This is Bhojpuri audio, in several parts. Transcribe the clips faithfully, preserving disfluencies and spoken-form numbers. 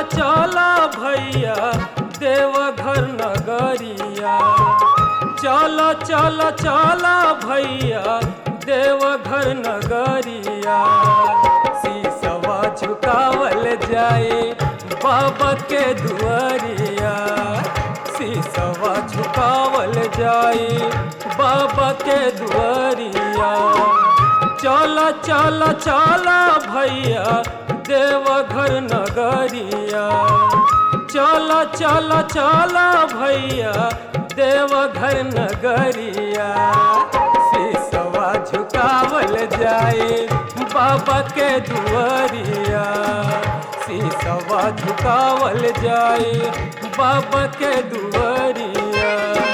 चला भैया देवघर नगरिया। चला चला चला भैया देवघर नगरिया। शीशवा झुकावल जाए बाबा के दुआरिया। शीशवा झुकावल जाए बाबा के दुआरिया। चला चला चला भैया देवघर नगरिया। चला चला चला भैया देवघर नगरिया। शीशवा झुकावल जाए बाबा के दुआरिया। शीशवा झुकावल जाए बाबा के दुआरिया।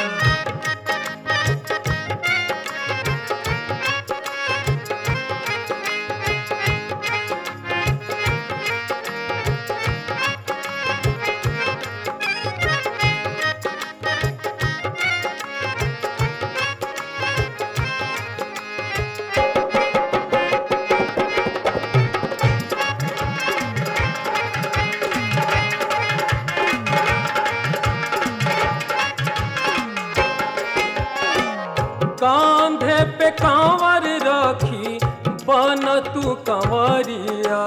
कांधे पे कांवर रखी बन तू कंवरिया।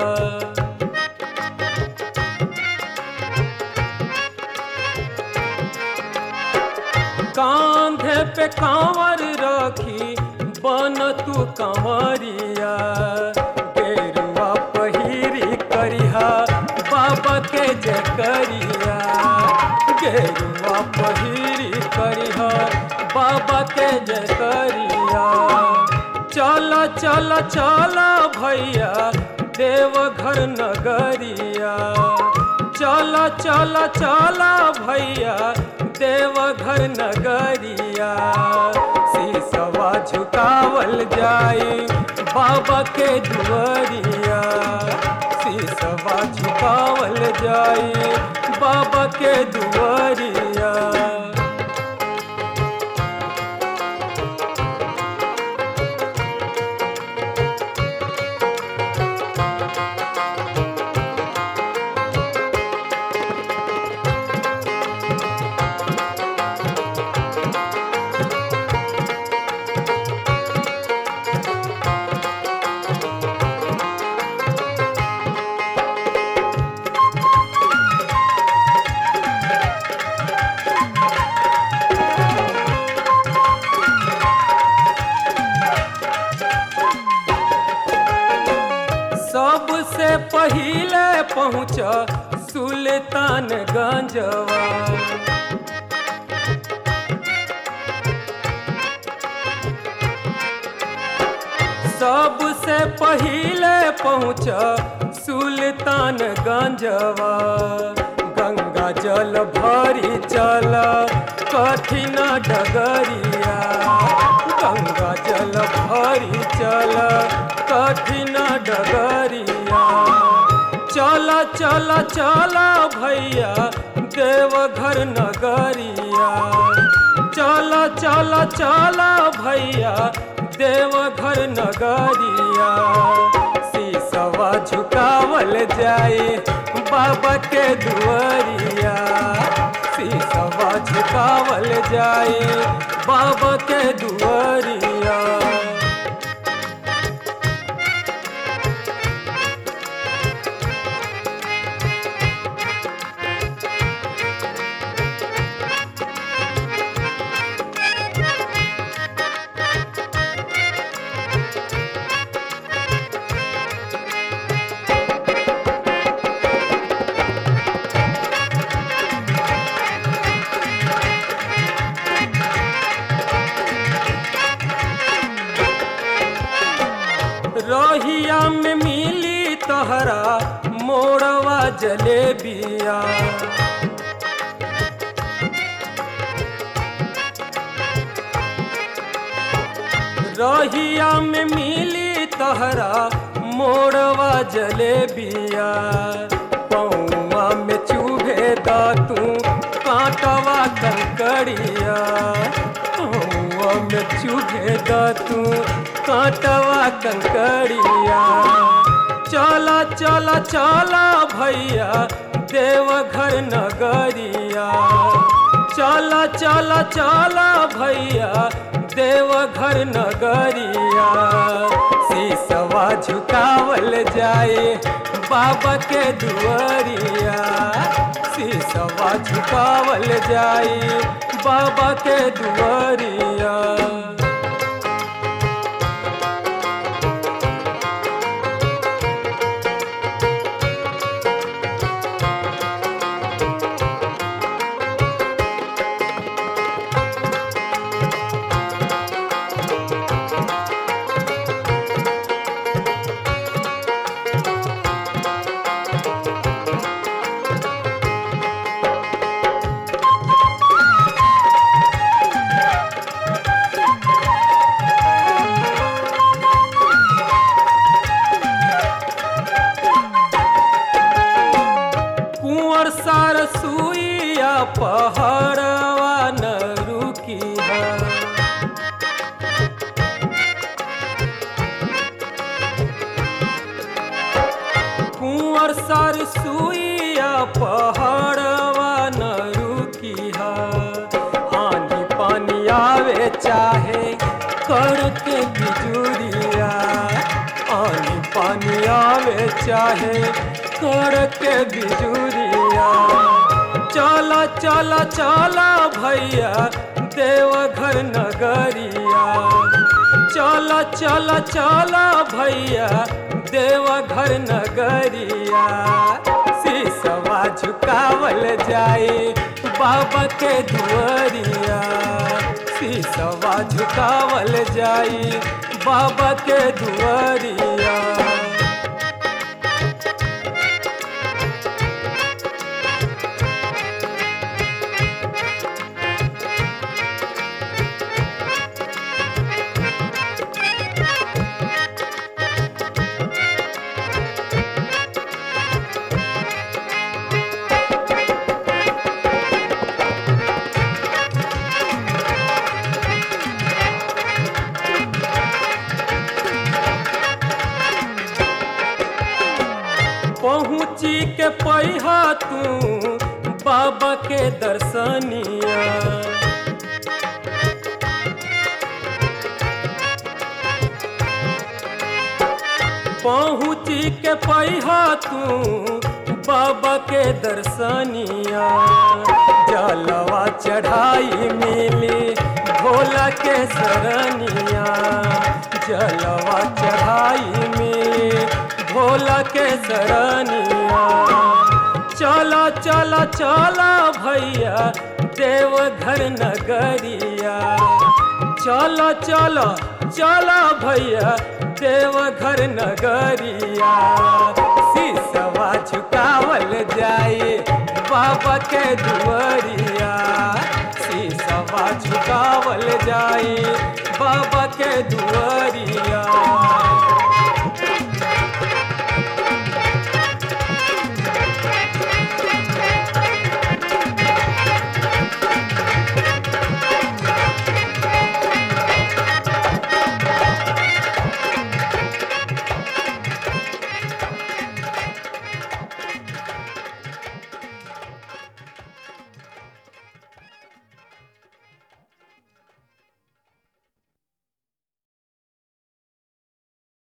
कांधे पे कांवर रखी बन तू कंवरिया। गेरुआ पहिरी करिहा बाबा के जकरिया। गेरुआ पहिरी करिहा बाबा के जकरिया। चला चला चला भैया देवघर नगरिया। चला चला चला भैया देवघर नगरिया। शीशवा झुकावल जाए बाबा के दुआरिया। शीशवा झुकावल जाए बाबा के दुआरिया। सबसे पहिले पहुँच सुल्तानगंजवा। सबसे पहिले पहुँच सुल्तानगंजवा। गंगा जल भरी चल कठिन डगरिया। गंगा जल भरी चल कठिन डगरिया। चला चला चला भैया देवघर नगरिया। चला चला चला भैया देवघर नगरिया। शीशवा झुकावल जाए बाबा के दुआरिया। शीशवा झुकावल जाए बाबा के दुआरिया। रहिया में मिली तोहरा मोड़वा जलेबिया। रहिया में मिली तोहरा मोड़वा जलेबिया। पौआ में चूभे दा तू कांटवा कंकड़िया। पौआ में चूभे दा तू कांटवा कंकड़िया। चला चला चला भैया देवघर नगरिया। चला चला चला भैया देवघर नगरिया। शीशवा झुकावल जाए बाबा के दुआरिया। शीशवा झुकावल जाए बाबा के दुआरिया। सरसुइया पहाड़वा न रुकी है। कुंवर सरसुइया पहाड़वा न रुकी है। आंधी पानी आवे चाहे कड़के बिजुरिया। आंधी पानी आवे चाहे कड़के बिजुरिया। चला चला चला भैया देवघर नगरिया। चला चला चला भैया देवघर नगरिया। शीशवा झुकावल जाए बाबा के दुआरिया। शीशवा झुकावल जाए बाबा के दुआरिया। पहुँची के पैहा तू बाबा के दर्शनिया। पहुँची के पैहा तू बाबा के दर्शनिया। जलवा चढ़ाई मिली भोला के शरणिया। जलवा चढ़ाई मिली भोला के शरणिया। चला चला चला भैया देवघर नगरिया। चला चला चला भैया देवघर नगरिया। शीशवा झुकावल जाए बाबा के दुआरिया। शीशवा झुकावल जाए बाबा के दुआरिया।